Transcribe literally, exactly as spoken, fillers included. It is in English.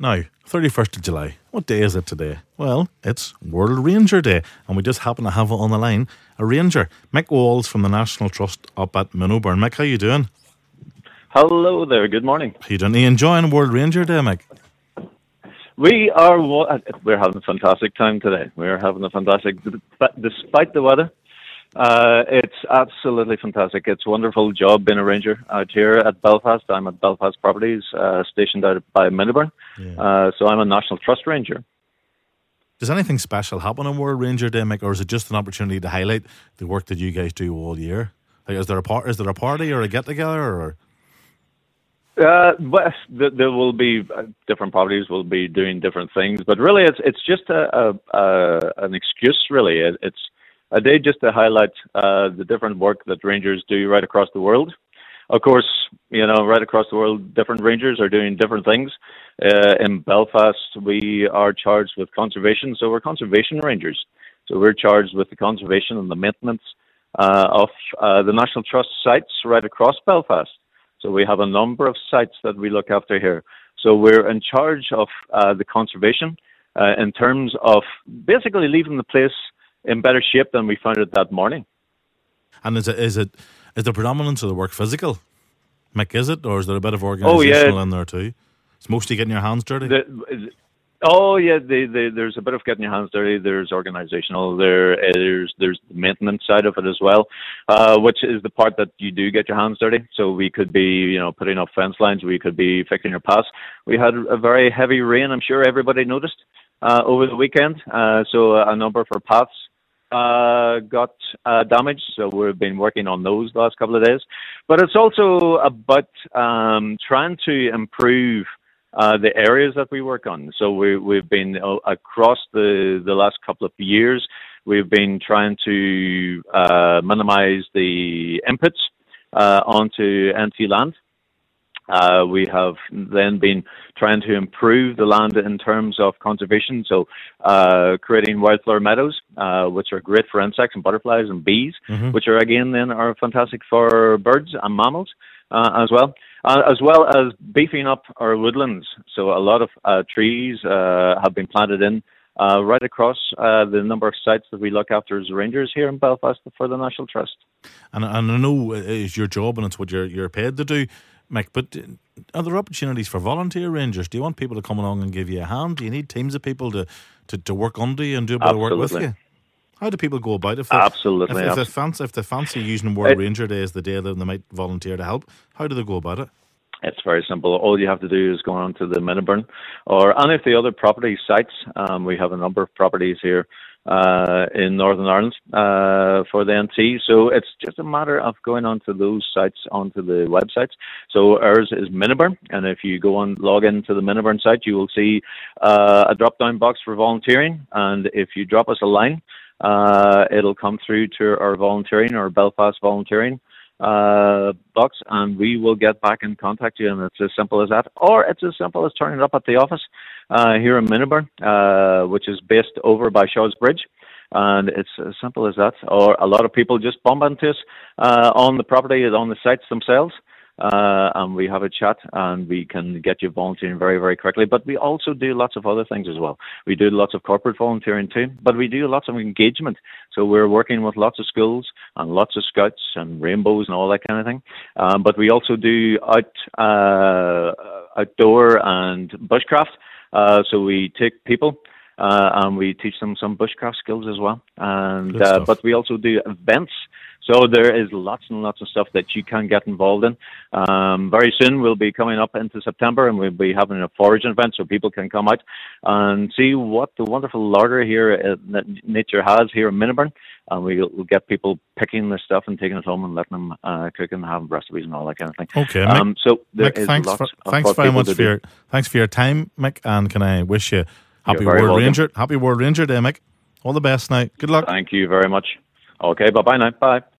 Now, thirty-first of July, what day is it today? Well, it's World Ranger Day, and we just happen to have on the line a ranger, Mick Walls from the National Trust up at Minnoburn. Mick, how you doing? Hello there, good morning. How you doing? Are you enjoying World Ranger Day, Mick? We are, we're having a fantastic time today. We're having a fantastic, despite the weather, uh, it's absolutely fantastic. It's a wonderful job being a ranger out here at Belfast. I'm at Belfast Properties, uh, stationed out by Minnoburn. Yeah. Uh, so I'm a National Trust ranger. Does anything special happen on World Ranger Day, Mick, or is it just an opportunity to highlight the work that you guys do all year? Like, is there a par- is there a party or a get together or? Uh, well, there will be uh, different properties will be doing different things, but really, it's it's just a, a, a an excuse. Really, it, it's a day just to highlight uh, the different work that rangers do right across the world. Of course, you know, right across the world, different rangers are doing different things. Uh, in Belfast, we are charged with conservation, so we're conservation rangers. So we're charged with the conservation and the maintenance uh, of uh, the National Trust sites right across Belfast. So we have a number of sites that we look after here. So we're in charge of uh, the conservation uh, in terms of basically leaving the place in better shape than we found it that morning. And is it is it is the predominance of the work physical, Mick? Is it, or is there a bit of organisational oh, yeah. in there too? It's mostly getting your hands dirty. The, oh yeah, the, the, there's a bit of getting your hands dirty. There's organisational. There there's there's the maintenance side of it as well, uh, which is the part that you do get your hands dirty. So we could be you know putting up fence lines. We could be fixing your paths. We had a very heavy rain. I'm sure everybody noticed uh, over the weekend. Uh, so a number of our paths uh, got uh, damaged. So we've been working on those the last couple of days. But it's also about um, trying to improve Uh, the areas that we work on. So we, we've been uh, across the, the last couple of years, we've been trying to uh, minimize the inputs uh, onto N T land. Uh, we have then been trying to improve the land in terms of conservation. So uh, creating wildflower meadows, uh, which are great for insects and butterflies and bees, mm-hmm. which are again then are fantastic for birds and mammals uh, as well. Uh, as well as beefing up our woodlands. So a lot of uh, trees uh, have been planted in uh, right across uh, the number of sites that we look after as rangers here in Belfast for the National Trust. And, and I know it's your job and it's what you're, you're paid to do, Mick, but are there opportunities for volunteer rangers? Do you want people to come along and give you a hand? Do you need teams of people to, to, to work under you and do a bit Absolutely. of work with you? How do people go about it? If they, Absolutely. If, if, they fancy, if they fancy using World it, Ranger Day as the day that they might volunteer to help, how do they go about it? It's very simple. All you have to do is go on to the Minnoburn or any of the other property sites. Um, we have a number of properties here uh, in Northern Ireland uh, for the N T. So it's just a matter of going onto those sites, onto the websites. So ours is Minnoburn. And if you go on, log into the Minnoburn site, you will see uh, a drop-down box for volunteering. And if you drop us a line, uh, it'll come through to our volunteering or Belfast volunteering uh box, and we will get back in contact you, and it's as simple as that. Or it's as simple as turning up at the office uh here in Minnoburn, uh which is based over by Shaw's Bridge, and it's as simple as that. Or a lot of people just bump into us uh on the property, on the sites themselves, uh and we have a chat and we can get you volunteering very very quickly. But we also do lots of other things as well. We do lots of corporate volunteering too, but we do lots of engagement. So we're working with lots of schools and lots of scouts and rainbows and all that kind of thing, um, but we also do out uh outdoor and bushcraft. Uh so we take people uh and we teach them some bushcraft skills as well, and uh, but we also do events. So there is lots and lots of stuff that you can get involved in. Um, very soon we'll be coming up into September, and we'll be having a foraging event so people can come out and see what the wonderful larder here uh, that nature has here in Minnoburn. And we'll, we'll get people picking their stuff and taking it home and letting them uh, cook and have recipes and all that kind of thing. Okay, um, Mick, so there Mick, is thanks lots for, of thanks very much for do. your thanks for your time, Mick, and can I wish you happy You're World welcome. Ranger, happy World Ranger Day, Mick. All the best now. Good luck. Thank you very much. Okay, bye bye now. Bye.